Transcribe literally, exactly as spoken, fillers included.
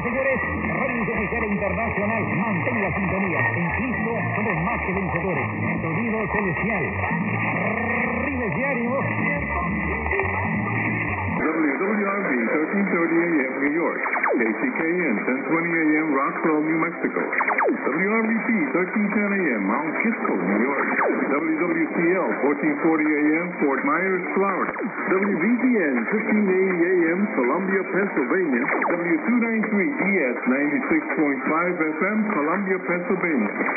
señores, Radio Oficial Internacional, mantén la sintonía. En Cristo somos más que vencedores. Sonido celestial. Rines Diario. W W R B thirteen thirty A M New York, K C K N ten twenty A M Roswell, New Mexico, W R V P thirteen ten A M Mount Kisco, New York, W W C L fourteen forty A M Fort Myers, Florida, W V Z N fifteen eighty A M Columbia, Pennsylvania, W two ninety-three D S ninety-six point five F M Columbia, Pennsylvania.